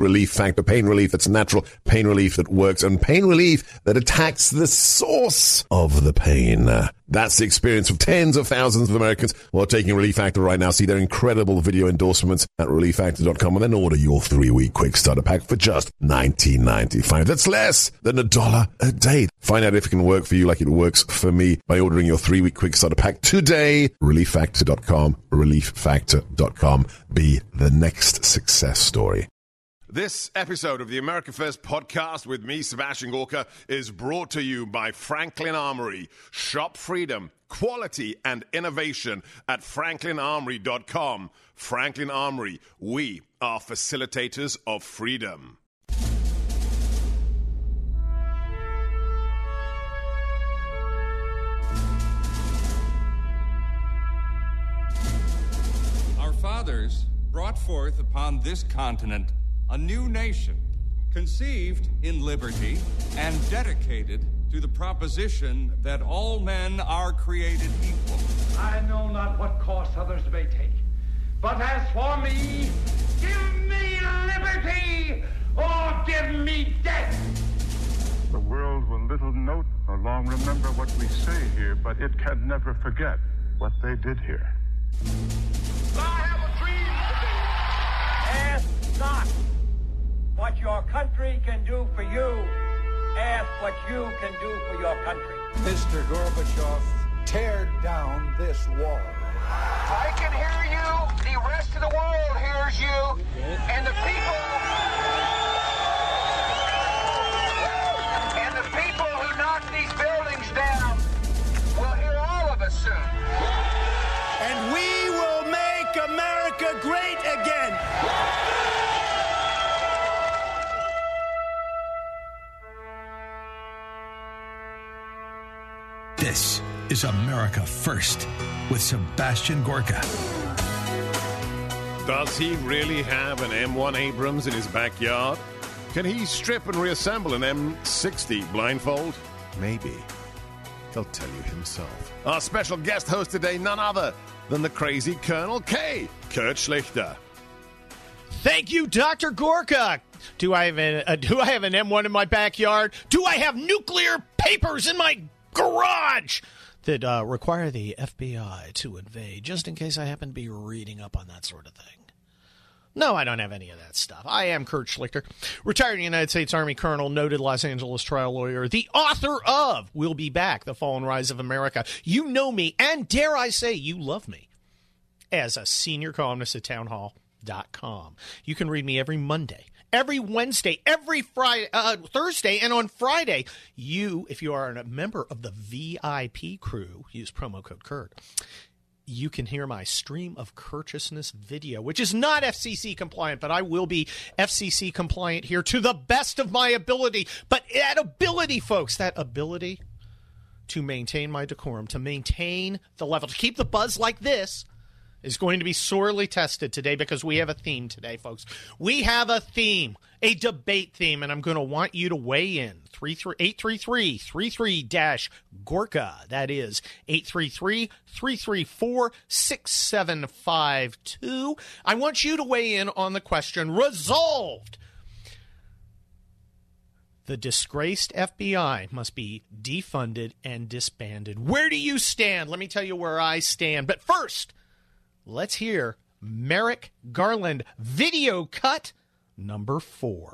Relief Factor. Pain relief that's natural, pain relief that works, and pain relief that attacks the source of the pain. That's the experience of tens of thousands of Americans who are taking Relief Factor right now. See their incredible video endorsements at relieffactor.com and then order your 3-week quick starter pack for just $19.95. That's less than $1 a day. Find out if it can work for you like it works for me by ordering your 3-week quick starter pack today. relieffactor.com, relieffactor.com. Be the next success story. This episode of the America First podcast with me, Sebastian Gorka, is brought to you by Franklin Armory. Shop freedom, quality, and innovation at franklinarmory.com. Franklin Armory, we are facilitators of freedom. Our fathers brought forth upon this continent a new nation, conceived in liberty and dedicated to the proposition that all men are created equal. I know not what course others may take, but as for me, give me liberty or give me death. The world will little note nor long remember what we say here, but it can never forget what they did here. I have a dream today. Ask not what your country can do for you. Ask what you can do for your country. Mr. Gorbachev, tear down this wall. I can hear you. The rest of the world hears you. And the people who knock these buildings down will hear all of us soon. And we will make America great again. This is America First with Sebastian Gorka. Does he really have an M1 Abrams in his backyard? Can he strip and reassemble an M60 blindfold? Maybe. He'll tell you himself. Our special guest host today, none other than the crazy Colonel K, Kurt Schlichter. Thank you, Dr. Gorka. Do I have an M1 in my backyard? Do I have nuclear papers in my garage that require the FBI to invade, just in case I happen to be reading up on that sort of thing? No, I don't have any of that stuff. I am Kurt Schlichter, retired United States Army colonel, noted Los Angeles trial lawyer, the author of We'll Be Back, The Fall and Rise of America. You know me, and dare I say you love me, as a senior columnist at townhall.com. You can read me every Monday, every Wednesday, every Friday, Thursday, and on Friday, if you are a member of the VIP crew, use promo code Kurt, you can hear my stream of courteousness video, which is not FCC compliant, but I will be FCC compliant here to the best of my ability. But that ability, folks, that ability to maintain my decorum, to maintain the level, to keep the buzz like this, is going to be sorely tested today because we have a theme today, folks. We have a theme, a debate theme, and I'm going to want you to weigh in. 833-33-Gorka. That is 833-334-6752. I want you to weigh in on the question, resolved. The disgraced FBI must be defunded and disbanded. Where do you stand? Let me tell you where I stand. But first, let's hear Merrick Garland video cut number 4.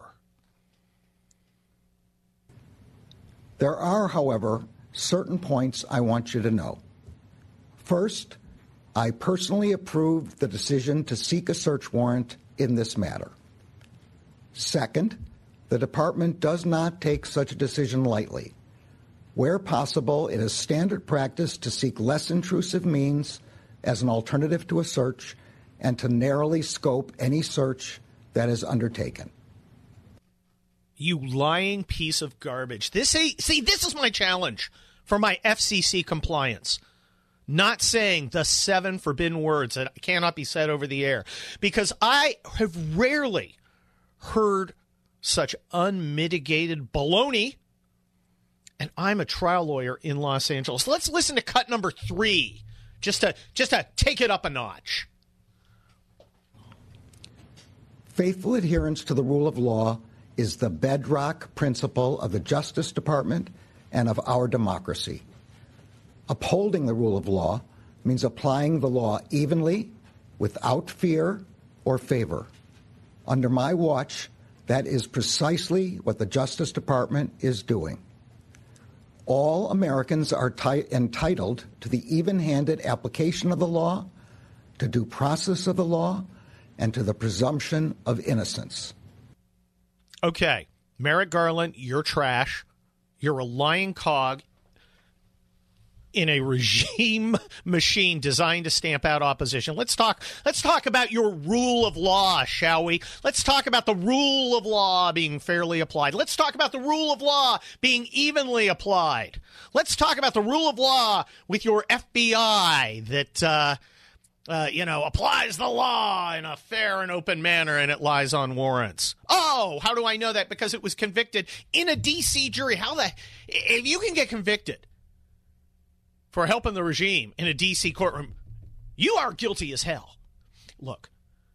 There are, however, certain points I want you to know. First, I personally approved the decision to seek a search warrant in this matter. Second, the department does not take such a decision lightly. Where possible, it is standard practice to seek less intrusive means as an alternative to a search and to narrowly scope any search that is undertaken. You lying piece of garbage. This is my challenge for my FCC compliance. Not saying the 7 forbidden words that cannot be said over the air, because I have rarely heard such unmitigated baloney, and I'm a trial lawyer in Los Angeles. Let's listen to cut number 3, just to take it up a notch. Faithful adherence to the rule of law is the bedrock principle of the Justice Department and of our democracy. Upholding the rule of law means applying the law evenly, without fear or favor. Under my watch, that is precisely what the Justice Department is doing. All Americans are entitled to the even-handed application of the law, to due process of the law, and to the presumption of innocence. Okay, Merrick Garland, you're trash. You're a lying cog in a regime machine designed to stamp out opposition. Let's talk about your rule of law, shall we? Let's talk about the rule of law being fairly applied. Let's talk about the rule of law being evenly applied. Let's talk about the rule of law with your FBI that applies the law in a fair and open manner, and it lies on warrants. Oh, how do I know that? Because it was convicted in a D.C. jury. If you can get convicted for helping the regime in a D.C. courtroom, you are guilty as hell. Look,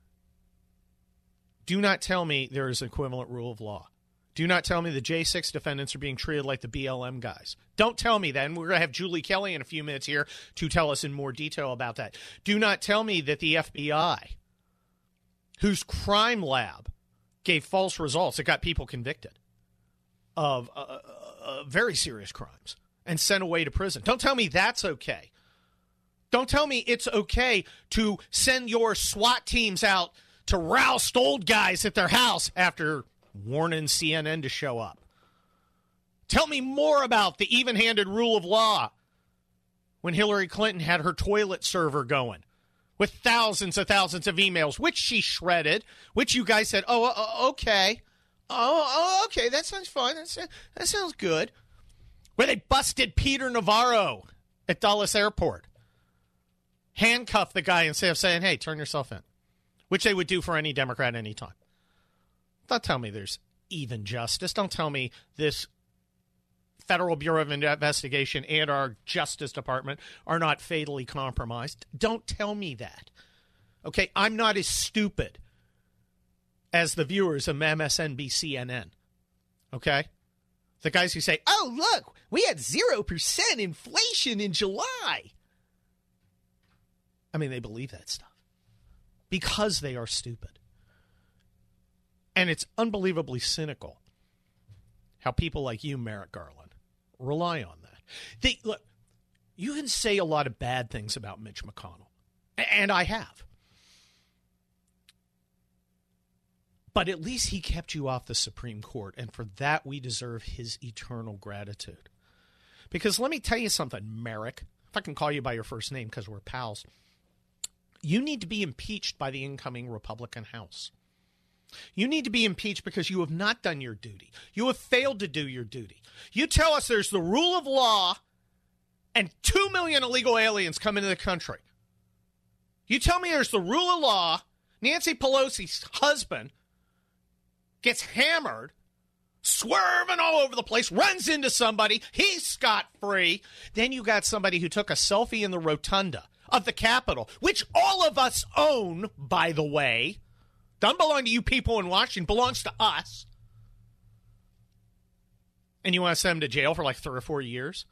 do not tell me there is an equivalent rule of law. Do not tell me the J6 defendants are being treated like the BLM guys. Don't tell me that. And we're going to have Julie Kelly in a few minutes here to tell us in more detail about that. Do not tell me that the FBI, whose crime lab gave false results that got people convicted of very serious crimes and sent away to prison. Don't tell me that's okay. Don't tell me it's okay to send your SWAT teams out to roust old guys at their house after warning CNN to show up. Tell me more about the even-handed rule of law when Hillary Clinton had her toilet server going with thousands of emails, which she shredded, which you guys said, okay. Okay, that sounds fine. That sounds good. Where they busted Peter Navarro at Dulles Airport. Handcuffed the guy instead of saying, hey, turn yourself in, which they would do for any Democrat anytime. Don't tell me there's even justice. Don't tell me this Federal Bureau of Investigation and our Justice Department are not fatally compromised. Don't tell me that. Okay, I'm not as stupid as the viewers of MSNBC CNN. Okay? The guys who say, oh, look, we had 0% inflation in July. I mean, they believe that stuff because they are stupid. And it's unbelievably cynical how people like you, Merrick Garland, rely on that. Look, you can say a lot of bad things about Mitch McConnell, and I have. But at least he kept you off the Supreme Court, and for that we deserve his eternal gratitude. Because let me tell you something, Merrick, if I can call you by your first name because we're pals, you need to be impeached by the incoming Republican House. You need to be impeached because you have not done your duty. You have failed to do your duty. You tell us there's the rule of law and 2 million illegal aliens come into the country. You tell me there's the rule of law, Nancy Pelosi's husband gets hammered, swerving all over the place, runs into somebody, he's scot-free. Then you got somebody who took a selfie in the rotunda of the Capitol, which all of us own, by the way. Doesn't belong to you people in Washington, belongs to us. And you want to send him to jail for like 3 or 4 years?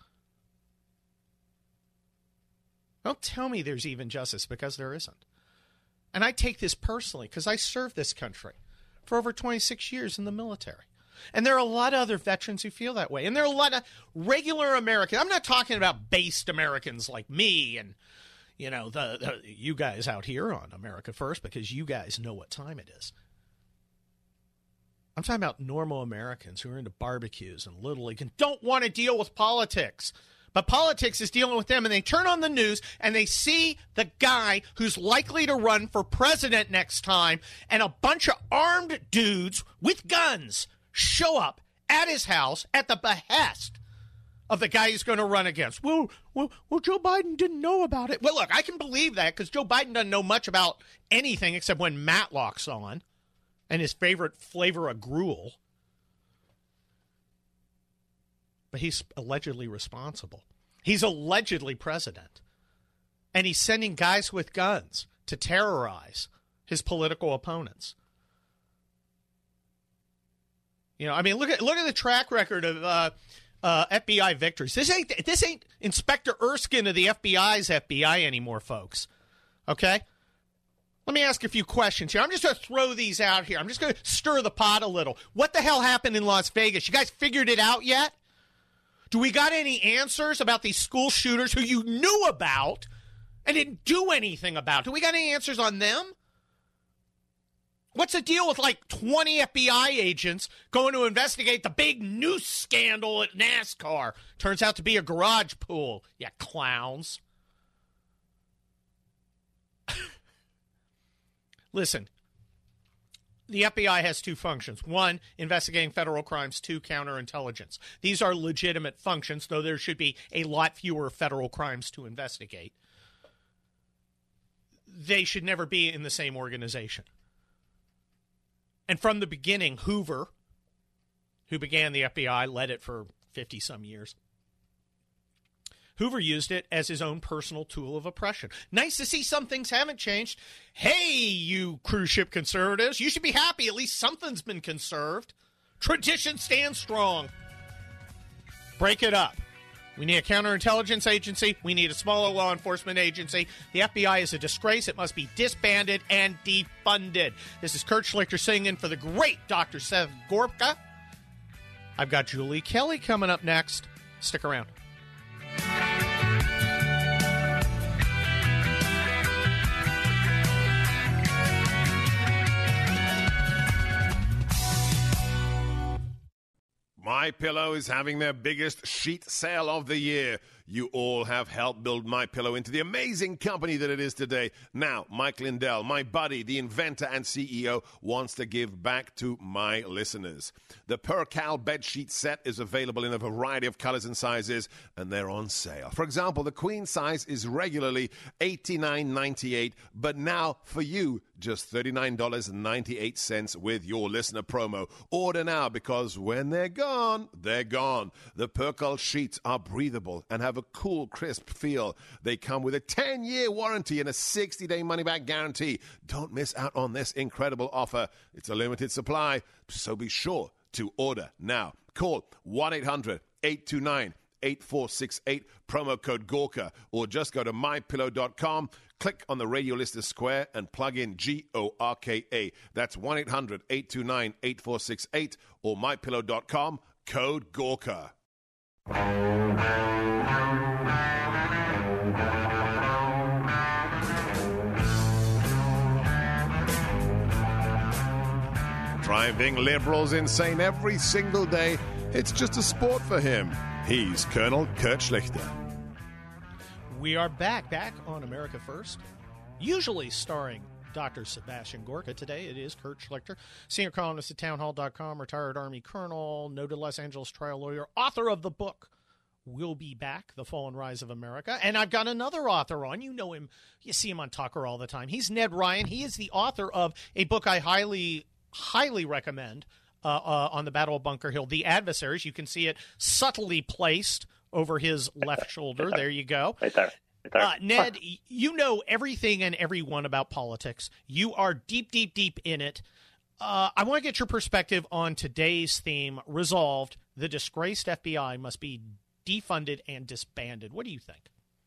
Don't tell me there's even justice, because there isn't. And I take this personally because I served this country for over 26 years in the military. And there are a lot of other veterans who feel that way. And there are a lot of regular Americans. I'm not talking about based Americans like me and you guys out here on America First, because you guys know what time it is. I'm talking about normal Americans who are into barbecues and Little League and don't want to deal with politics. But politics is dealing with them, and they turn on the news and they see the guy who's likely to run for president next time, and a bunch of armed dudes with guns show up at his house at the behest of the guy he's going to run against. Well, Joe Biden didn't know about it. Well, look, I can believe that because Joe Biden doesn't know much about anything except when Matlock's on and his favorite flavor of gruel. But he's allegedly responsible. He's allegedly president. And he's sending guys with guns to terrorize his political opponents. You know, I mean, look at the track record of FBI victories. This ain't Inspector Erskine of the FBI's FBI anymore, folks. Okay? Let me ask a few questions here. I'm just going to throw these out here. I'm just going to stir the pot a little. What the hell happened in Las Vegas? You guys figured it out yet? Do we got any answers about these school shooters who you knew about and didn't do anything about? Do we got any answers on them? What's the deal with like 20 FBI agents going to investigate the big noose scandal at NASCAR? Turns out to be a garage pool. Yeah, clowns. Listen, the FBI has two functions. One, investigating federal crimes. Two, counterintelligence. These are legitimate functions, though there should be a lot fewer federal crimes to investigate. They should never be in the same organization. And from the beginning, Hoover, who began the FBI, led it for 50-some years. Hoover used it as his own personal tool of oppression. Nice to see some things haven't changed. Hey, you cruise ship conservatives, you should be happy. At least something's been conserved. Tradition stands strong. Break it up. We need a counterintelligence agency. We need a smaller law enforcement agency. The FBI is a disgrace. It must be disbanded and defunded. This is Kurt Schlichter singing for the great Dr. Seth Gorka. I've got Julie Kelly coming up next. Stick around. MyPillow is having their biggest sheet sale of the year. You all have helped build MyPillow into the amazing company that it is today. Now, Mike Lindell, my buddy, the inventor and CEO, wants to give back to my listeners. The Percal bedsheet set is available in a variety of colors and sizes, and they're on sale. For example, the queen size is regularly $89.98, but now for you, just $39.98 with your listener promo. Order now, because when they're gone, they're gone. The Percal sheets are breathable and have a cool, crisp feel. They come with a 10-year warranty and a 60-day money-back guarantee. Don't miss out on this incredible offer. It's a limited supply, so be sure to order now. Call 1-800-829-8468, promo code Gorka, or just go to mypillow.com. Click on the radio listener square and plug in GORKA. That's 1-800-829-8468 or mypillow.com, code Gorka. Driving liberals insane every single day. It's just a sport for him. He's Colonel Kurt Schlichter. We are back on America First, usually starring Dr. Sebastian Gorka. Today it is Kurt Schlichter, senior columnist at townhall.com, retired Army colonel, noted Los Angeles trial lawyer, author of the book We'll Be Back, The Fall and Rise of America. And I've got another author on. You know him. You see him on Tucker all the time. He's Ned Ryan. He is the author of a book I highly recommend on the Battle of Bunker Hill, The Adversaries. You can see it subtly placed over his left shoulder. There you go. Right there. Ned, you know everything and everyone about politics. You are deep in it. I want to get your perspective on today's theme, Resolved. The disgraced FBI must be defunded and disbanded. What do you think?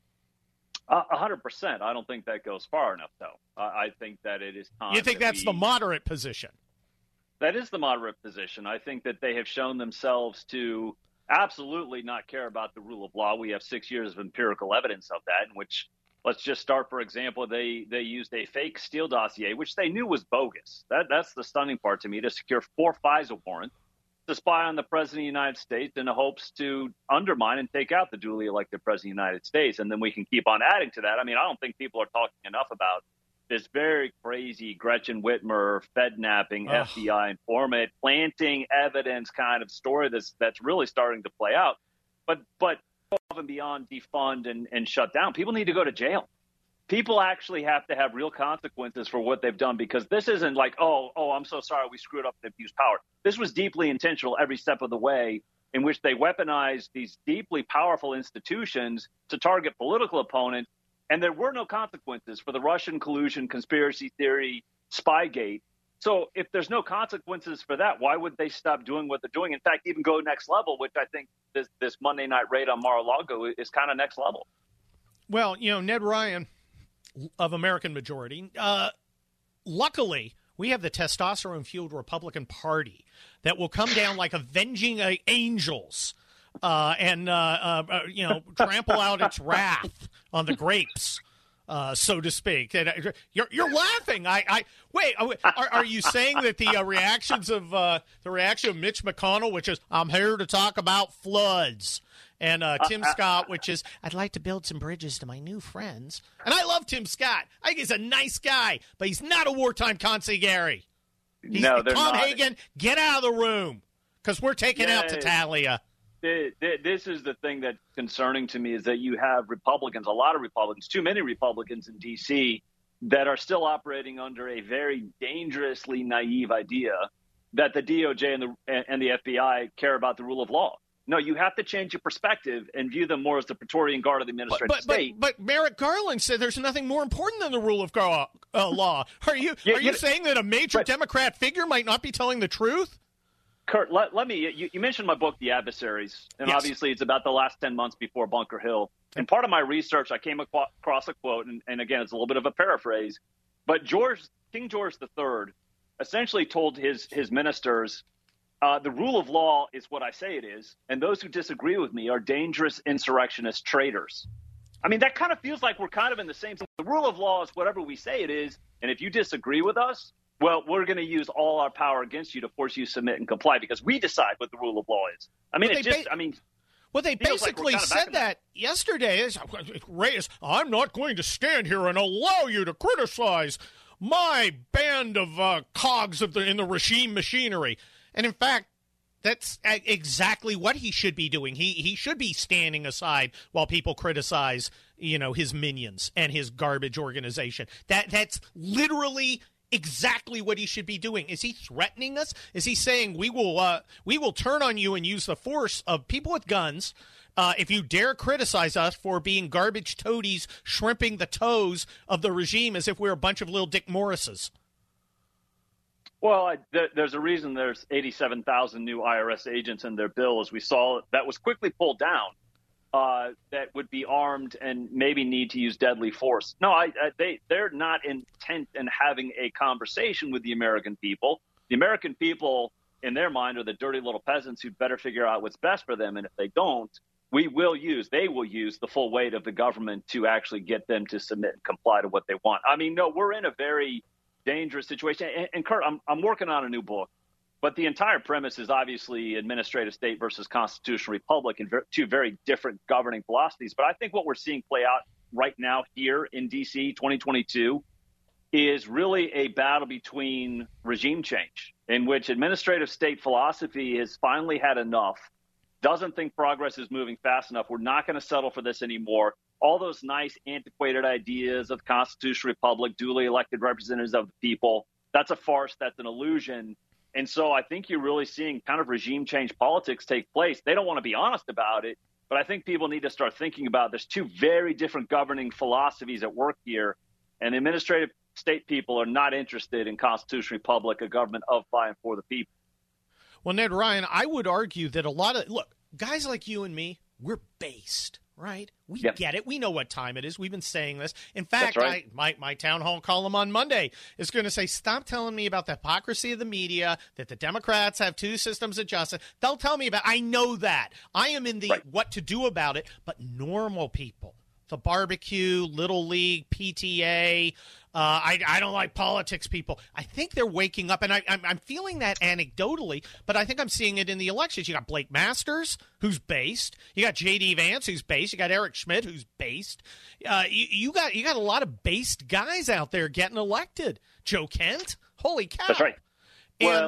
100%. I don't think that goes far enough, though. I think that it is time. You think that's the moderate position? That is the moderate position. I think that they have shown themselves to absolutely not care about the rule of law. We have 6 years of empirical evidence of that, in which, let's just start, for example, they used a fake Steele dossier, which they knew was bogus. That's the stunning part to me, to secure 4 FISA warrants to spy on the President of the United States in the hopes to undermine and take out the duly elected President of the United States. And then we can keep on adding to that. I mean, I don't think people are talking enough about this very crazy Gretchen Whitmer, Fed-napping, FBI informant, planting evidence kind of story that's really starting to play out. But above and beyond defund and shut down, people need to go to jail. People actually have to have real consequences for what they've done, because this isn't like, oh, I'm so sorry we screwed up and abused power. This was deeply intentional every step of the way, in which they weaponized these deeply powerful institutions to target political opponents. And there were no consequences for the Russian collusion, conspiracy theory, Spygate. So if there's no consequences for that, why would they stop doing what they're doing? In fact, even go next level, which I think this Monday night raid on Mar-a-Lago is kind of next level. Well, Ned Ryan of American Majority, luckily, we have the testosterone-fueled Republican Party that will come down like avenging angels and trample out its wrath on the grapes. So to speak. And you're laughing. Wait. Are you saying that the reaction of Mitch McConnell, which is I'm here to talk about floods, and Tim Scott, which is I'd like to build some bridges to my new friends. And I love Tim Scott. I think he's a nice guy, but he's not a wartime consigliere. No, they're Tom not. Hagen, get out of the room because we're taking out Tatalia. This is the thing that's concerning to me is that you have Republicans, a lot of Republicans, too many Republicans in D.C. that are still operating under a very dangerously naive idea that the DOJ and the FBI care about the rule of law. No, you have to change your perspective and view them more as the Praetorian Guard of the administrative state. But Merrick Garland said there's nothing more important than the rule of law. Are you saying that a major Democrat figure might not be telling the truth? Kurt, let me. You mentioned my book, The Adversaries, and yes. Obviously it's about the last 10 months before Bunker Hill. And part of my research, I came across a quote, and again, it's a little bit of a paraphrase, but King George III essentially told his ministers, the rule of law is what I say it is, and those who disagree with me are dangerous insurrectionist traitors. I mean, that kind of feels like we're kind of in the same thing. The rule of law is whatever we say it is, and if you disagree with us, well, we're going to use all our power against you to force you to submit and comply because we decide what the rule of law is. I mean, they basically said that yesterday. I'm not going to stand here and allow you to criticize my band of cogs in the regime machinery. And in fact, that's exactly what he should be doing. He should be standing aside while people criticize, his minions and his garbage organization. That's literally exactly what he should be doing. Is he threatening us? Is he saying we will turn on you and use the force of people with guns if you dare criticize us for being garbage toadies shrimping the toes of the regime as if we're a bunch of little Dick Morrises? Well, there's a reason there's 87,000 new IRS agents in their bill, as we saw, that was quickly pulled down. That would be armed and maybe need to use deadly force. No, they're not intent in having a conversation with the American people. The American people, in their mind, are the dirty little peasants who'd better figure out what's best for them. And if they don't, they will use the full weight of the government to actually get them to submit and comply to what they want. I mean, no, we're in a very dangerous situation. And Kurt, I'm working on a new book. But the entire premise is obviously administrative state versus constitutional republic and two very different governing philosophies. But I think what we're seeing play out right now here in D.C. 2022 is really a battle between regime change, in which administrative state philosophy has finally had enough, doesn't think progress is moving fast enough. We're not going to settle for this anymore. All those nice antiquated ideas of constitutional republic, duly elected representatives of the people, that's a farce. That's an illusion. And so I think you're really seeing kind of regime change politics take place. They don't want to be honest about it, but I think people need to start thinking about there's two very different governing philosophies at work here, and the administrative state people are not interested in constitutional republic, a government of, by, and for the people. Well, Ned Ryan, I would argue that guys like you and me, we're based. Right? We get it. We know what time it is. We've been saying this. In fact, right. my town hall column on Monday is going to say, stop telling me about the hypocrisy of the media, that the Democrats have two systems of justice. They'll tell me I know that. I am in the what to do about it, but normal people, the barbecue, Little League, PTA, I don't like politics people. I think they're waking up, and I'm feeling that anecdotally, but I think I'm seeing it in the elections. You got Blake Masters, who's based. You got J.D. Vance, who's based. You got Eric Schmidt, who's based. You got a lot of based guys out there getting elected. Joe Kent, holy cow! That's right. And,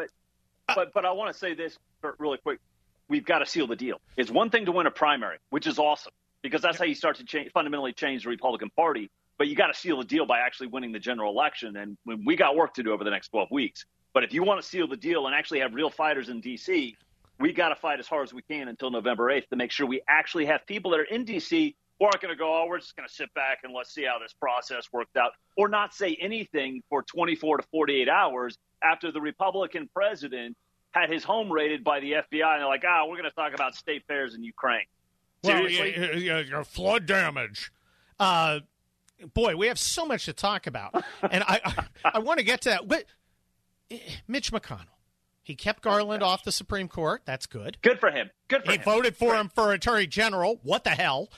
but I want to say this really quick. We've got to seal the deal. It's one thing to win a primary, which is awesome, because that's how you start to fundamentally change the Republican Party. But you got to seal the deal by actually winning the general election. And we got work to do over the next 12 weeks. But if you want to seal the deal and actually have real fighters in D.C., we got to fight as hard as we can until November 8th to make sure we actually have people that are in D.C. or are going to go, we're just going to sit back and let's see how this process worked out, or not say anything for 24 to 48 hours after the Republican president had his home raided by the FBI, and they're like, we're going to talk about state fairs in Ukraine. Seriously? Well, your flood damage. Boy, we have so much to talk about, and I want to get to that. But Mitch McConnell, he kept Garland off the Supreme Court. That's good. Good for him. He voted for him for Attorney General. What the hell?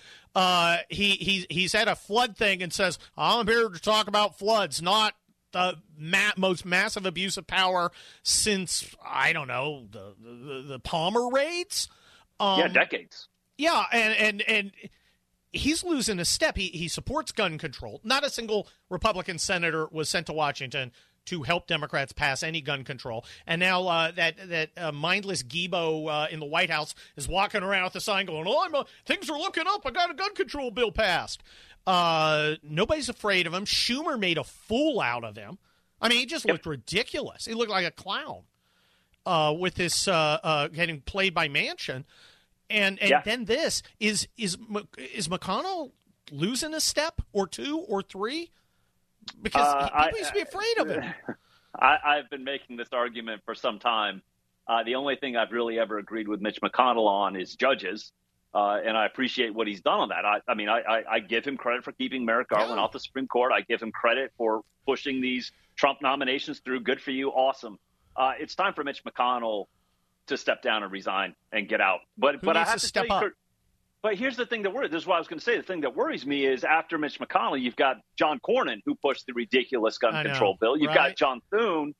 He's at a flood thing and says, I'm here to talk about floods, not the most massive abuse of power since, I don't know, the Palmer raids. Decades. Yeah, and he's losing a step. He supports gun control. Not a single Republican senator was sent to Washington to help Democrats pass any gun control. And now that mindless Guibo in the White House is walking around with a sign going, things are looking up. I got a gun control bill passed. Nobody's afraid of him. Schumer made a fool out of him. I mean, he just looked ridiculous. He looked like a clown with this getting played by Manchin. And then this, is McConnell losing a step or two or three? Because people used to be afraid of him. I've been making this argument for some time. The only thing I've really ever agreed with Mitch McConnell on is judges, and I appreciate what he's done on that. I give him credit for keeping Merrick Garland off the Supreme Court. I give him credit for pushing these Trump nominations through. Good for you. Awesome. It's time for Mitch McConnell to step down and resign and get out. But I have to step up. But here's the thing that worries. This is what I was going to say. The thing that worries me is after Mitch McConnell, you've got John Cornyn, who pushed the ridiculous gun control bill. You've got John Thune.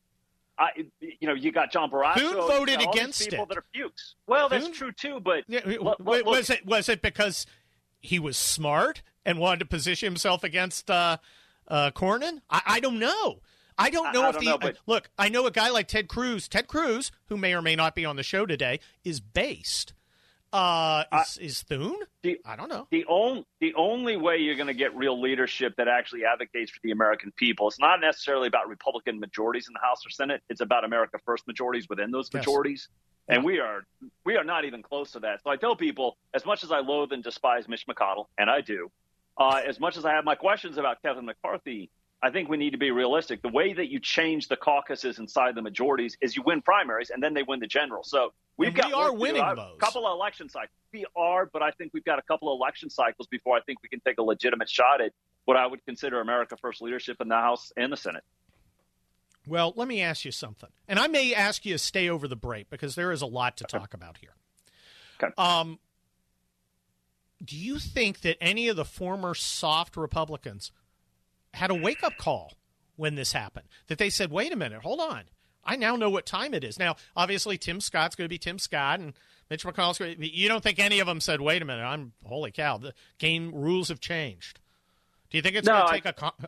You got John Barrasso. Thune voted against people it. that are pukes. Well, that's true too. But was it because he was smart and wanted to position himself against Cornyn? I don't know. I don't know look, I know a guy like Ted Cruz, who may or may not be on the show today, is based. Is Thune? I don't know. The only way you're going to get real leadership that actually advocates for the American people, it's not necessarily about Republican majorities in the House or Senate. It's about America First majorities within those majorities. And we are not even close to that. So I tell people, as much as I loathe and despise Mitch McConnell, and I do, as much as I have my questions about Kevin McCarthy, I think we need to be realistic. The way that you change the caucuses inside the majorities is you win primaries and then they win the general. So we are winning those. A couple of election cycles. We are, but I think we've got a couple of election cycles before I think we can take a legitimate shot at what I would consider America First leadership in the House and the Senate. Well, let me ask you something. And I may ask you to stay over the break because there is a lot to talk about here. Okay. Do you think that any of the former soft Republicans had a wake-up call when this happened? That they said, wait a minute, hold on. I now know what time it is. Now, obviously, Tim Scott's going to be Tim Scott, and Mitch McConnell's going to be. You don't think any of them said, wait a minute, holy cow, the game rules have changed. Do you think it's going to take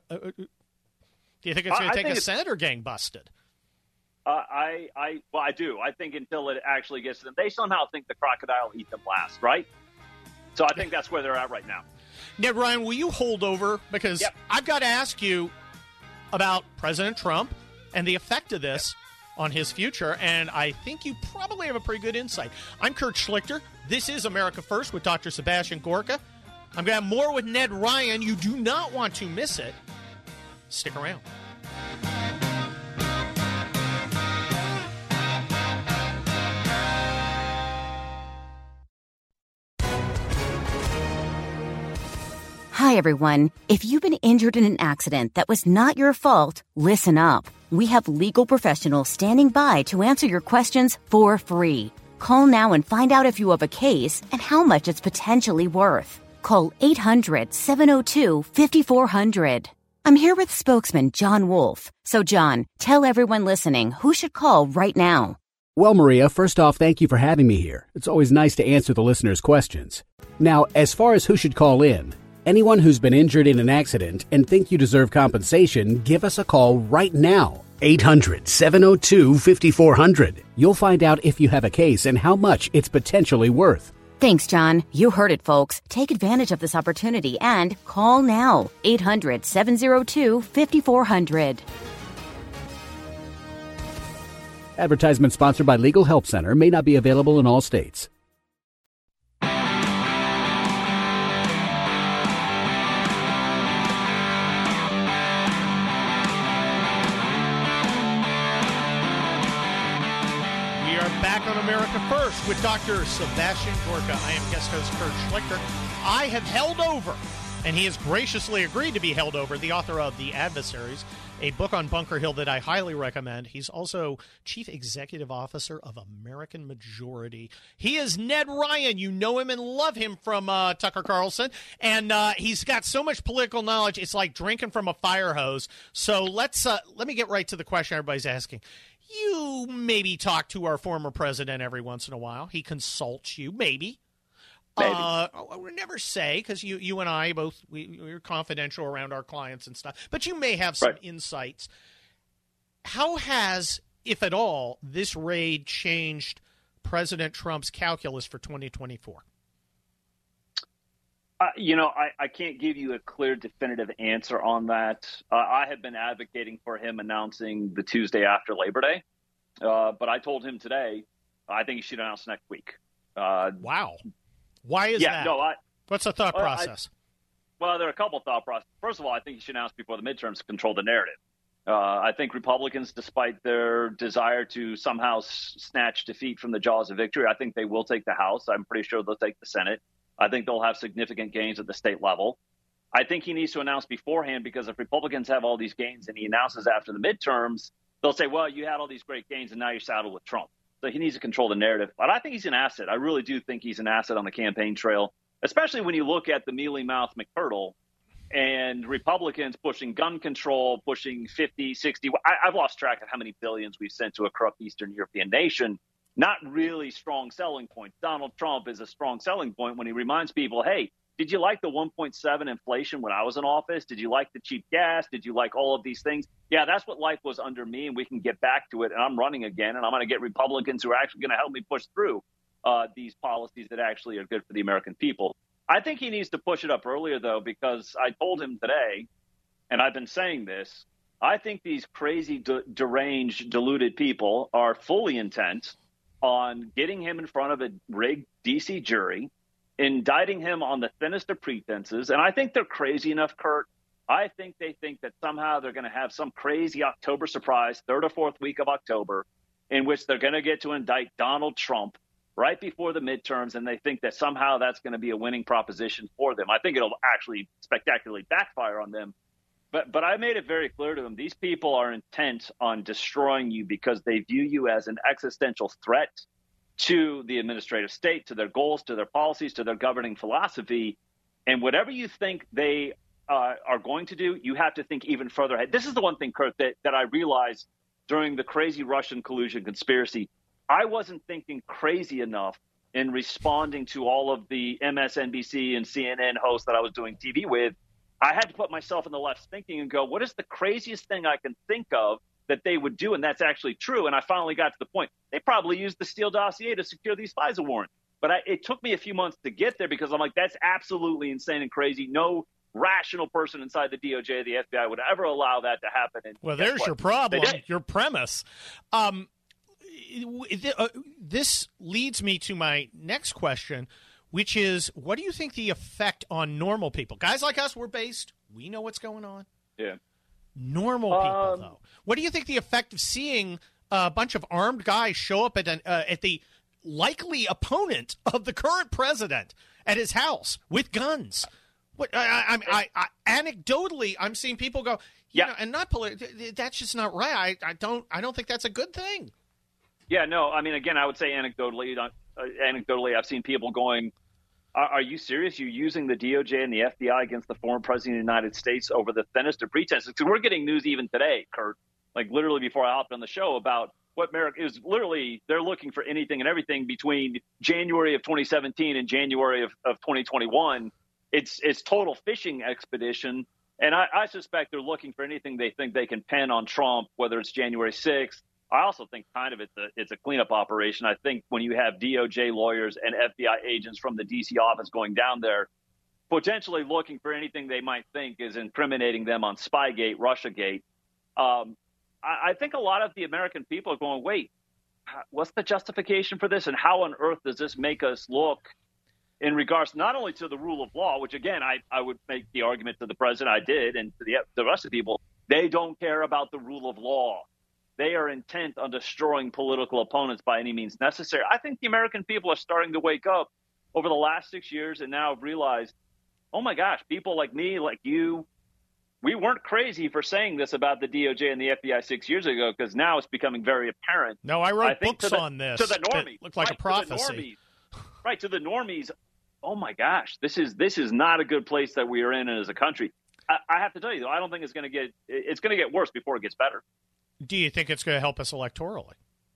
a senator getting busted? I do. I think until it actually gets to them, they somehow think the crocodile will eat them last, right? So I think that's where they're at right now. Ned Ryan, will you hold over? Because I've got to ask you about President Trump and the effect of this on his future, and I think you probably have a pretty good insight. I'm Kurt Schlichter. This is America First with Dr. Sebastian Gorka. I'm going to have more with Ned Ryan. You do not want to miss it. Stick around. Hi, everyone. If you've been injured in an accident that was not your fault, listen up. We have legal professionals standing by to answer your questions for free. Call now and find out if you have a case and how much it's potentially worth. Call 800-702-5400. I'm here with spokesman John Wolf. So, John, tell everyone listening who should call right now. Well, Maria, first off, thank you for having me here. It's always nice to answer the listeners' questions. Now, as far as who should call in, anyone who's been injured in an accident and think you deserve compensation, give us a call right now. 800-702-5400. You'll find out if you have a case and how much it's potentially worth. Thanks, John. You heard it, folks. Take advantage of this opportunity and call now. 800-702-5400. Advertisement sponsored by Legal Help Center. May not be available in all states. back on America First with Dr. Sebastian Gorka. I am guest host Kurt Schlichter. I have held over, and he has graciously agreed to be held over, the author of The Adversaries, a book on Bunker Hill that I highly recommend. He's also Chief Executive Officer of American Majority. He is Ned Ryan. You know him and love him from Tucker Carlson. And he's got so much political knowledge, it's like drinking from a fire hose. So let me get right to the question everybody's asking. You maybe talk to our former president every once in a while. He consults you, maybe. We never say, because you and I both, we're confidential around our clients and stuff, but you may have some insights. How has, if at all, this raid changed President Trump's calculus for 2024? I can't give you a clear, definitive answer on that. I have been advocating for him announcing the Tuesday after Labor Day, but I told him today I think he should announce next week. Wow. Why is that? What's the thought process? There are a couple of thought processes. First of all, I think he should announce before the midterms to control the narrative. I think Republicans, despite their desire to somehow snatch defeat from the jaws of victory, I think they will take the House. I'm pretty sure they'll take the Senate. I think they'll have significant gains at the state level. I think he needs to announce beforehand, because if Republicans have all these gains and he announces after the midterms, they'll say, well, you had all these great gains and now you're saddled with Trump. So he needs to control the narrative. But I think he's an asset. I really do think he's an asset on the campaign trail, especially when you look at the mealy-mouthed McCurdle and Republicans pushing gun control, pushing 50, 60. I've lost track of how many billions we've sent to a corrupt Eastern European nation. Not really strong selling points. Donald Trump is a strong selling point when he reminds people, hey, did you like the 1.7 inflation when I was in office? Did you like the cheap gas? Did you like all of these things? Yeah, that's what life was under me, and we can get back to it. And I'm running again, and I'm going to get Republicans who are actually going to help me push through these policies that actually are good for the American people. I think he needs to push it up earlier, though, because I told him today, and I've been saying this, I think these crazy, deranged, deluded people are fully intent on getting him in front of a rigged D.C. jury, indicting him on the thinnest of pretenses. And I think they're crazy enough, Kurt. I think they think that somehow they're going to have some crazy October surprise, third or fourth week of October, in which they're going to get to indict Donald Trump right before the midterms. And they think that somehow that's going to be a winning proposition for them. I think it'll actually spectacularly backfire on them. But I made it very clear to them, these people are intent on destroying you because they view you as an existential threat to the administrative state, to their goals, to their policies, to their governing philosophy. And whatever you think they are going to do, you have to think even further ahead. This is the one thing, Kurt, that I realized during the crazy Russian collusion conspiracy. I wasn't thinking crazy enough in responding to all of the MSNBC and CNN hosts that I was doing TV with. I had to put myself in the left's thinking and go, what is the craziest thing I can think of that they would do? And that's actually true. And I finally got to the point. They probably used the Steele dossier to secure these FISA warrants. But it took me a few months to get there because I'm like, that's absolutely insane and crazy. No rational person inside the DOJ or the FBI would ever allow that to happen. And well, there's your problem, your premise. This leads me to my next question, which is, what do you think the effect on normal people? Guys like us, we're based. We know what's going on. Yeah. Normal people, though. What do you think the effect of seeing a bunch of armed guys show up at the likely opponent of the current president at his house with guns? What anecdotally, I'm seeing people go, and not that's just not right. I don't think that's a good thing. Yeah, no. I mean, again, I would say anecdotally, I've seen people going, are you serious? You're using the DOJ and the FBI against the former president of the United States over the thinnest of pretenses? Because we're getting news even today, Kurt, like literally before I hopped on the show, about what Merrick is literally, they're looking for anything and everything between January of 2017 and January of 2021. It's total fishing expedition. And I suspect they're looking for anything they think they can pin on Trump, whether it's January 6th. I also think kind of it's a cleanup operation. I think when you have DOJ lawyers and FBI agents from the D.C. office going down there, potentially looking for anything they might think is incriminating them on Spygate, Russiagate, I think a lot of the American people are going, wait, what's the justification for this? And how on earth does this make us look in regards not only to the rule of law, which, again, I would make the argument to the president I did and to the rest of the people, they don't care about the rule of law. they are intent on destroying political opponents by any means necessary. I think the American people are starting to wake up over the last 6 years and now have realized, oh my gosh, people like me, like you, we weren't crazy for saying this about the DOJ and the FBI 6 years ago, because now it's becoming very apparent. No, I wrote books on this. To the normies. It looked like a prophecy. To the normies, oh my gosh, this is not a good place that we are in as a country. I have to tell you, though, I don't think it's going to get worse before it gets better. Do you think it's going to help us electorally?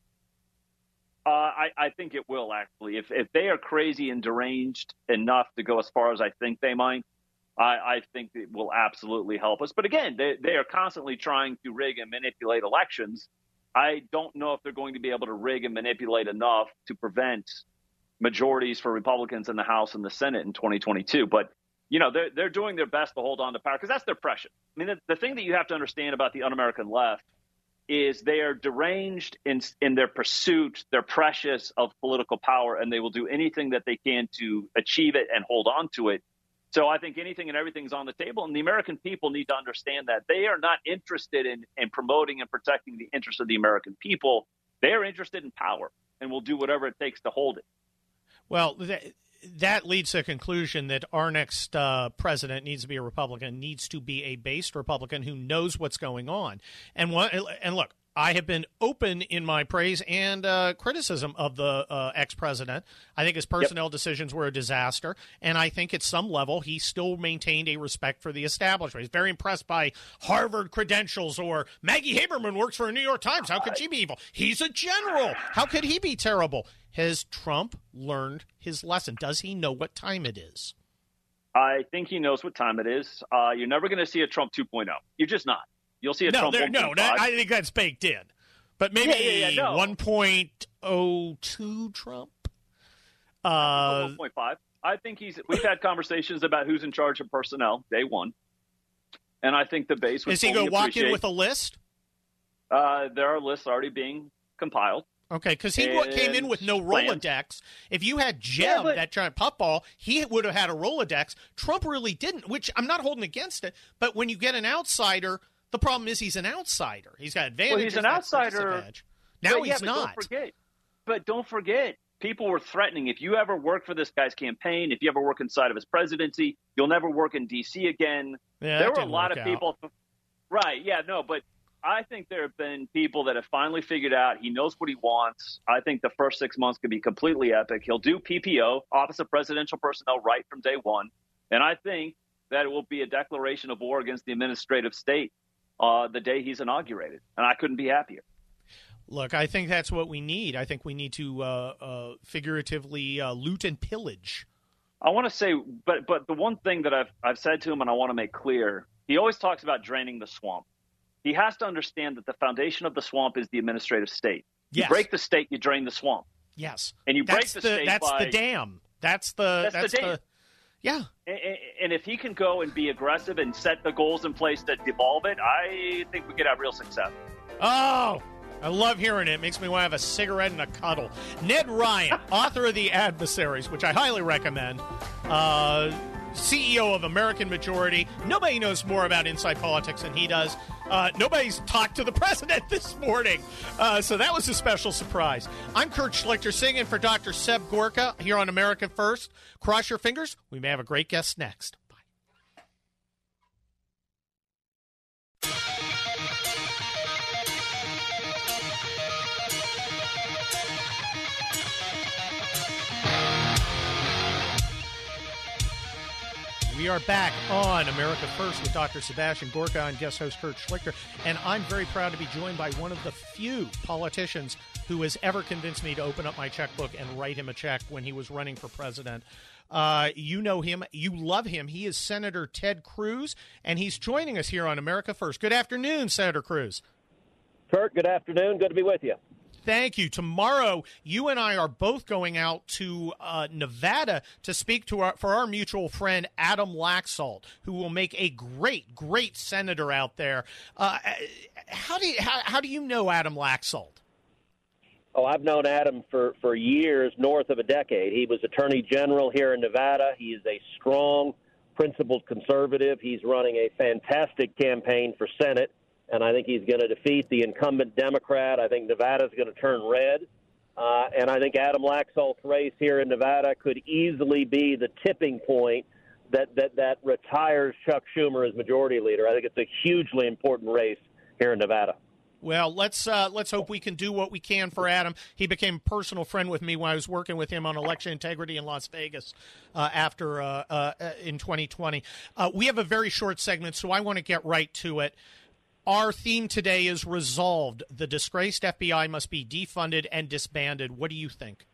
I think it will, actually. If they are crazy and deranged enough to go as far as I think they might, I think it will absolutely help us. But again, they are constantly trying to rig and manipulate elections. I don't know if they're going to be able to rig and manipulate enough to prevent majorities for Republicans in the House and the Senate in 2022. But, you know, they're doing their best to hold on to power because that's their pressure. I mean, the thing that you have to understand about the un-American left is they are deranged in their pursuit, their precious of political power, and they will do anything that they can to achieve it and hold on to it. So I think anything and everything's on the table, and the American people need to understand that they are not interested in promoting and protecting the interests of the American people. They are interested in power and will do whatever it takes to hold it. Well, that leads to a conclusion that our next president needs to be a Republican, needs to be a based Republican who knows what's going on. And look, I have been open in my praise and criticism of the ex-president. I think his personnel decisions were a disaster, and I think at some level he still maintained a respect for the establishment. He's very impressed by Harvard credentials, or Maggie Haberman works for a New York Times. How could she be evil? He's a general. How could he be terrible? Has Trump learned his lesson? Does he know what time it is? I think he knows what time it is. You're never going to see a Trump 2.0. You're just not. You'll see a Trump 1.5. I think that's baked in. But maybe 1.02 Trump? 1.5. I think we've had conversations about who's in charge of personnel, day one. And I think the base would Is he going to walk in with a list? There are lists already being compiled. Okay, because he came in with no Rolodex. If you had Jeb, that giant puffball, he would have had a Rolodex. Trump really didn't, which I'm not holding against it. But when you get an outsider, the problem is he's an outsider. He's got advantages. Well, he's an outsider. Now he's not. Don't forget, people were threatening. If you ever work for this guy's campaign, if you ever work inside of his presidency, you'll never work in D.C. again. Yeah, there were a lot of people. Right, yeah, no, but I think there have been people that have finally figured out he knows what he wants. I think the first 6 months could be completely epic. He'll do PPO, Office of Presidential Personnel, right from day one. And I think that it will be a declaration of war against the administrative state the day he's inaugurated. And I couldn't be happier. Look, I think that's what we need. I think we need to figuratively loot and pillage. I want to say, but the one thing that I've said to him and I want to make clear, he always talks about draining the swamp. He has to understand that the foundation of the swamp is the administrative state. You break the state, you drain the swamp. Yes. And you break the state That's the dam. That's the dam. Yeah. And if he can go and be aggressive and set the goals in place to devolve it, I think we could have real success. Oh, I love hearing it. It makes me want to have a cigarette and a cuddle. Ned Ryan, author of The Adversaries, which I highly recommend, CEO of American Majority. Nobody knows more about inside politics than he does. Nobody's talked to the president this morning, so that was a special surprise. I'm Kurt Schlichter, sitting in for Dr. Seb Gorka here on America First. Cross your fingers. We may have a great guest next. Bye. We are back on America First with Dr. Sebastian Gorka and guest host Kurt Schlichter, and I'm very proud to be joined by one of the few politicians who has ever convinced me to open up my checkbook and write him a check when he was running for president. You know him. You love him. He is Senator Ted Cruz, and he's joining us here on America First. Good afternoon, Senator Cruz. Kurt, good afternoon. Good to be with you. Thank you. Tomorrow, you and I are both going out to Nevada to speak to for our mutual friend Adam Laxalt, who will make a great, great senator out there. How do you know Adam Laxalt? Oh, I've known Adam for years, north of a decade. He was Attorney General here in Nevada. He is a strong, principled conservative. He's running a fantastic campaign for Senate. and I think he's going to defeat the incumbent Democrat. I think Nevada's going to turn red. And I think Adam Laxalt's race here in Nevada could easily be the tipping point that retires Chuck Schumer as majority leader. I think it's a hugely important race here in Nevada. Well, let's hope we can do what we can for Adam. He became a personal friend with me when I was working with him on election integrity in Las Vegas in 2020. We have a very short segment, so I want to get right to it. Our theme today is resolved. The disgraced FBI must be defunded and disbanded. What do you think?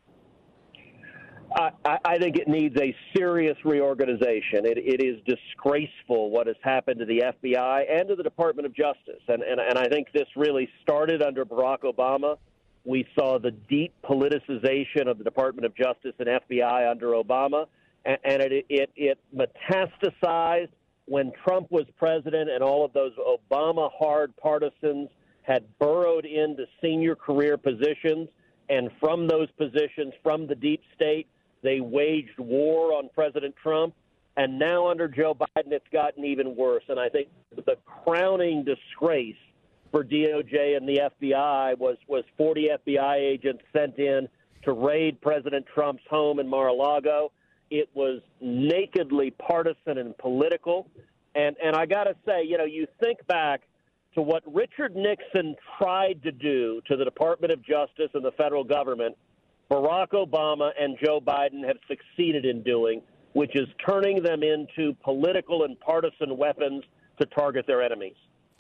I think it needs a serious reorganization. It is disgraceful what has happened to the FBI and to the Department of Justice. And I think this really started under Barack Obama. We saw the deep politicization of the Department of Justice and FBI under Obama. And it metastasized when Trump was president, and all of those Obama hard partisans had burrowed into senior career positions. And from those positions, from the deep state, they waged war on President Trump. And now under Joe Biden, it's gotten even worse. And I think the crowning disgrace for DOJ and the FBI was 40 FBI agents sent in to raid President Trump's home in Mar-a-Lago. It was nakedly partisan and political. And I got to say, you think back to what Richard Nixon tried to do to the Department of Justice and the federal government, Barack Obama and Joe Biden have succeeded in doing, which is turning them into political and partisan weapons to target their enemies.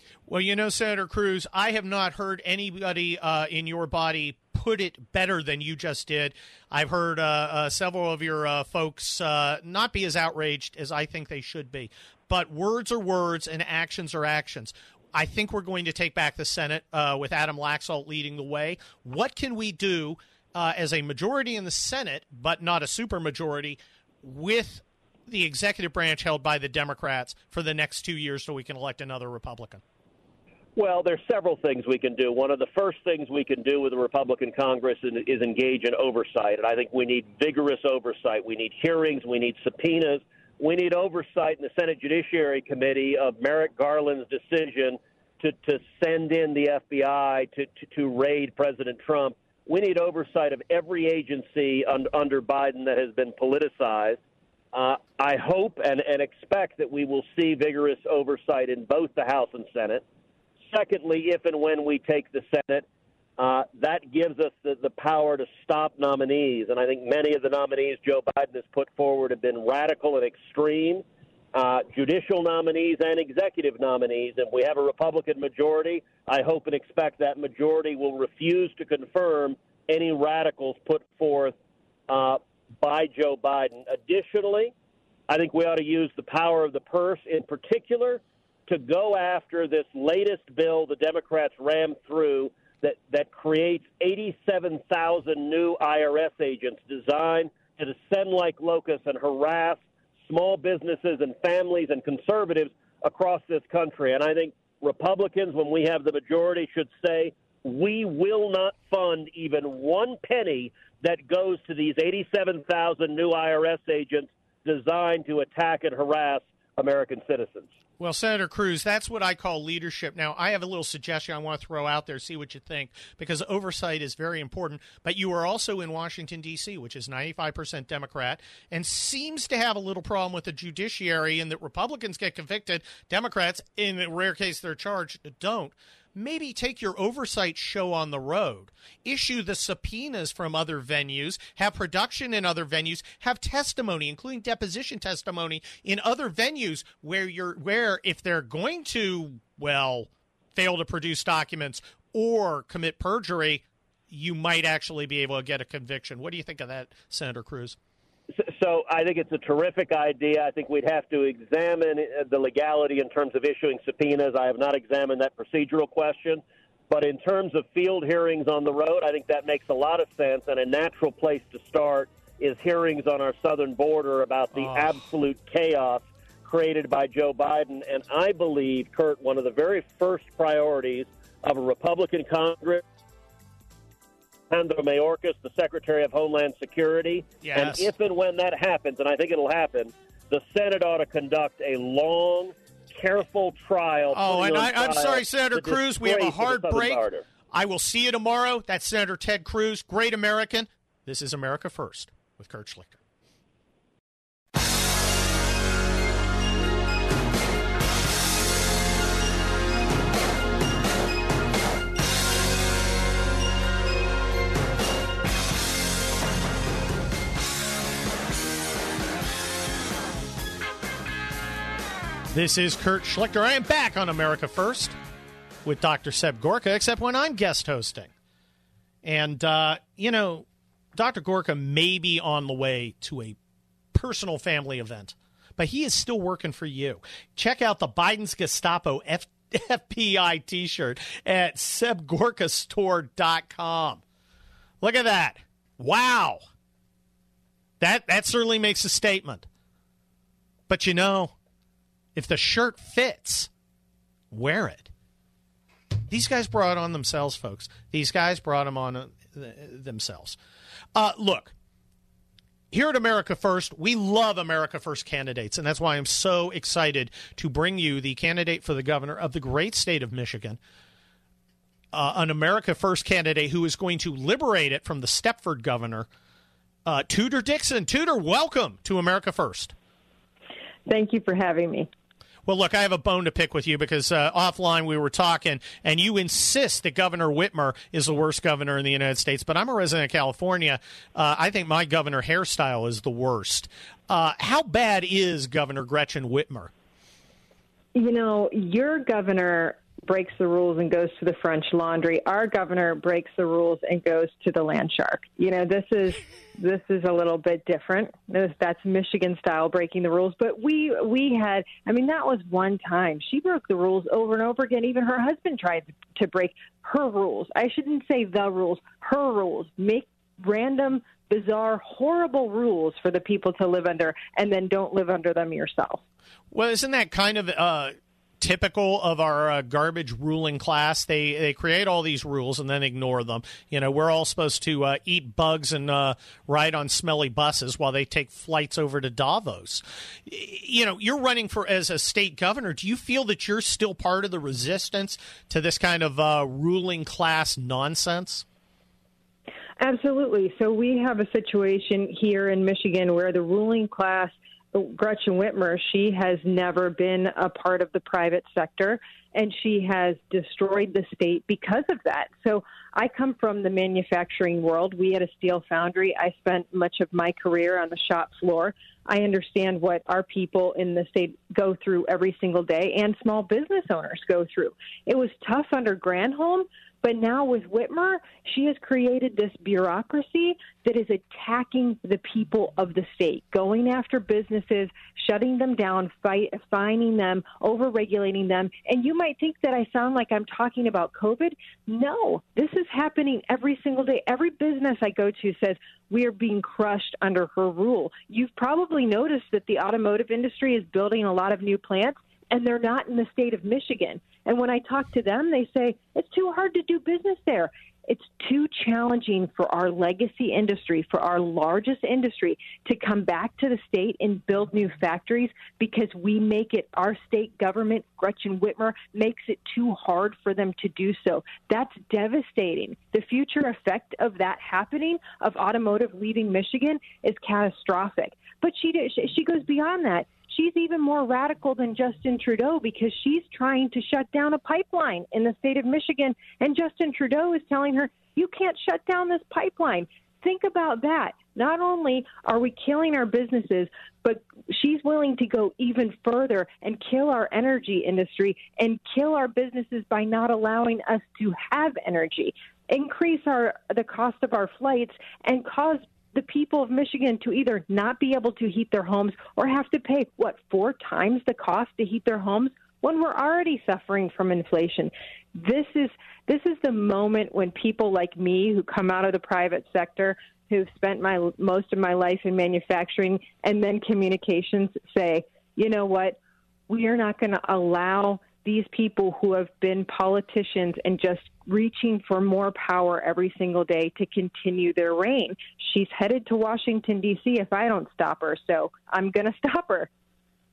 Well, Senator Cruz, I have not heard anybody in your body put it better than you just did. I've heard several of your folks not be as outraged as I think they should be. But words are words and actions are actions. I think we're going to take back the Senate with Adam Laxalt leading the way. What can we do as a majority in the Senate, but not a supermajority, with the executive branch held by the Democrats for the next 2 years so we can elect another Republican? Well, there's several things we can do. One of the first things we can do with a Republican Congress is engage in oversight. And I think we need vigorous oversight. We need hearings. We need subpoenas. We need oversight in the Senate Judiciary Committee of Merrick Garland's decision to send in the FBI to raid President Trump. We need oversight of every agency under Biden that has been politicized. I hope and expect that we will see vigorous oversight in both the House and Senate. Secondly, if and when we take the Senate, that gives us the power to stop nominees. And I think many of the nominees Joe Biden has put forward have been radical and extreme, judicial nominees and executive nominees. And we have a Republican majority. I hope and expect that majority will refuse to confirm any radicals put forth by Joe Biden. Additionally, I think we ought to use the power of the purse in particular to go after this latest bill the Democrats rammed through that creates 87,000 new IRS agents designed to descend like locusts and harass small businesses and families and conservatives across this country. And I think Republicans, when we have the majority, should say, we will not fund even one penny that goes to these 87,000 new IRS agents designed to attack and harass American citizens. Well, Senator Cruz, that's what I call leadership. Now, I have a little suggestion I want to throw out there, see what you think, because oversight is very important. But you are also in Washington, D.C., which is 95% Democrat, and seems to have a little problem with the judiciary in that Republicans get convicted, Democrats, in a rare case they're charged, don't. Maybe take your oversight show on the road. Issue the subpoenas from other venues, have production in other venues, have testimony, including deposition testimony in other venues where if they're going to, fail to produce documents or commit perjury, you might actually be able to get a conviction. What do you think of that, Senator Cruz? So I think it's a terrific idea. I think we'd have to examine the legality in terms of issuing subpoenas. I have not examined that procedural question. But in terms of field hearings on the road, I think that makes a lot of sense. And a natural place to start is hearings on our southern border about the absolute chaos created by Joe Biden. And I believe, Kurt, one of the very first priorities of a Republican Congress, Alejandro Mayorkas, the Secretary of Homeland Security. Yes. And if and when that happens, and I think it'll happen, the Senate ought to conduct a long, careful trial. Oh, and I'm sorry, Senator the Cruz, we have a disgrace of hard the Southern break. Border. I will see you tomorrow. That's Senator Ted Cruz, great American. This is America First with Kurt Schlichter. This is Kurt Schlichter. I am back on America First with Dr. Seb Gorka, except when I'm guest hosting. And, Dr. Gorka may be on the way to a personal family event, but he is still working for you. Check out the Biden's Gestapo FBI t-shirt at SebGorkaStore.com. Look at that. Wow. That certainly makes a statement. But if the shirt fits, wear it. These guys brought it on themselves, folks. These guys brought them on themselves. Look, here at America First, we love America First candidates, and that's why I'm so excited to bring you the candidate for the governor of the great state of Michigan, an America First candidate who is going to liberate it from the Stepford governor, Tudor Dixon. Tudor, welcome to America First. Thank you for having me. Well, look, I have a bone to pick with you because offline we were talking, and you insist that Governor Whitmer is the worst governor in the United States. But I'm a resident of California. I think my governor hairstyle is the worst. How bad is Governor Gretchen Whitmer? Your governor breaks the rules and goes to the French Laundry. Our governor breaks the rules and goes to the Land Shark. This is a little bit different. That's Michigan style breaking the rules. But we had, that was one time. She broke the rules over and over again. Even her husband tried to break her rules. I shouldn't say the rules, her rules. Make random, bizarre, horrible rules for the people to live under, and then don't live under them yourself. Well, isn't that kind of typical of our garbage ruling class? They create all these rules and then ignore them. We're all supposed to eat bugs and ride on smelly buses while they take flights over to Davos. You're running as a state governor. Do you feel that you're still part of the resistance to this kind of ruling class nonsense? Absolutely. So we have a situation here in Michigan where the ruling class, Gretchen Whitmer, she has never been a part of the private sector, and she has destroyed the state because of that. So I come from the manufacturing world. We had a steel foundry. I spent much of my career on the shop floor. I understand what our people in the state go through every single day, and small business owners go through. It was tough under Granholm, but now with Whitmer, she has created this bureaucracy that is attacking the people of the state, going after businesses, shutting them down, fining them, over-regulating them. And you might think that I sound like I'm talking about COVID. No, this is happening every single day. Every business I go to says we are being crushed under her rule. You've probably noticed that the automotive industry is building a lot of new plants, and they're not in the state of Michigan. And when I talk to them, they say it's too hard to do business there. It's too challenging for our legacy industry, for our largest industry, to come back to the state and build new factories because we make it, our state government, Gretchen Whitmer, makes it too hard for them to do so. That's devastating. The future effect of that happening, of automotive leaving Michigan, is catastrophic. But she goes beyond that. She's even more radical than Justin Trudeau because she's trying to shut down a pipeline in the state of Michigan, and Justin Trudeau is telling her, you can't shut down this pipeline. Think about that. Not only are we killing our businesses, but she's willing to go even further and kill our energy industry and kill our businesses by not allowing us to have energy, increase the cost of our flights, and cause the people of Michigan to either not be able to heat their homes or have to pay, 4 times the cost to heat their homes when we're already suffering from inflation. This is the moment when people like me who come out of the private sector, who've spent most of my life in manufacturing and then communications, say, you know what, we are not going to allow these people who have been politicians and just reaching for more power every single day to continue their reign. She's headed to Washington, D.C. if I don't stop her, so I'm going to stop her.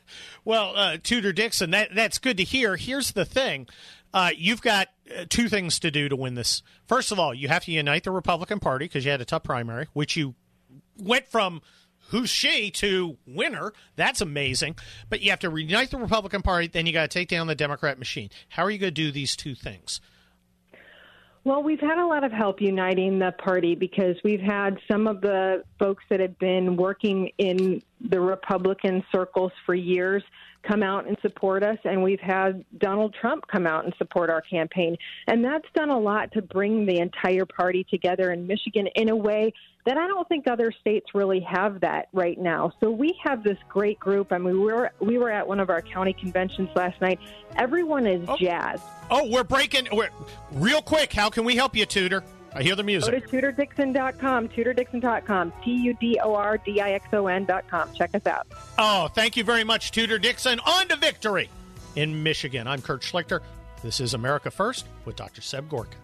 Well, Tudor Dixon, that's good to hear. Here's the thing. You've got two things to do to win this. First of all, you have to unite the Republican Party because you had a tough primary, which you went from who's she to winner. That's amazing. But you have to reunite the Republican Party, then you got to take down the Democrat machine. How are you going to do these two things? Well, we've had a lot of help uniting the party because we've had some of the folks that have been working in the Republican circles for years come out and support us, and we've had Donald Trump come out and support our campaign. And that's done a lot to bring the entire party together in Michigan in a way that I don't think other states really have that right now. So we have this great group. I mean, we were at one of our county conventions last night. Everyone is jazzed. Oh, real quick, how can we help you, Tudor? I hear the music. Go to TudorDixon.com, TudorDixon.com, TudorDixon.com. Check us out. Oh, thank you very much, Tudor Dixon. On to victory in Michigan. I'm Kurt Schlichter. This is America First with Dr. Seb Gorka.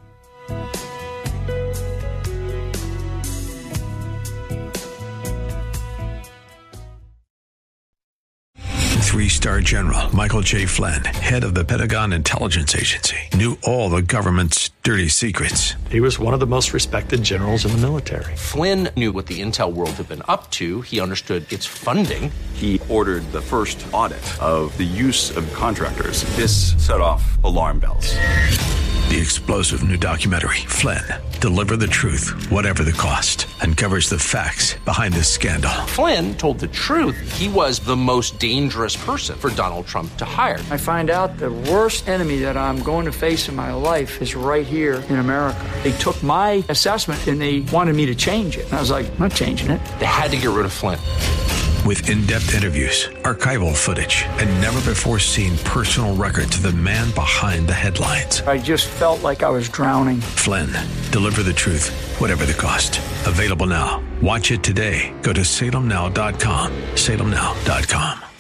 3-star General Michael J. Flynn, head of the Pentagon Intelligence Agency, knew all the government's dirty secrets. He was one of the most respected generals in the military. Flynn knew what the intel world had been up to. He understood its funding. He ordered the first audit of the use of contractors. This set off alarm bells. The explosive new documentary, Flynn, Deliver the Truth, Whatever the Cost, uncovers the facts behind this scandal. Flynn told the truth. He was the most dangerous person for Donald Trump to hire. I find out the worst enemy that I'm going to face in my life is right here in America. They took my assessment and they wanted me to change it. And I was like, I'm not changing it. They had to get rid of Flynn. With in-depth interviews, archival footage, and never-before-seen personal records of the man behind the headlines. I just felt like I was drowning. Flynn, Deliver the Truth, Whatever the Cost. Available now. Watch it today. Go to salemnow.com. salemnow.com.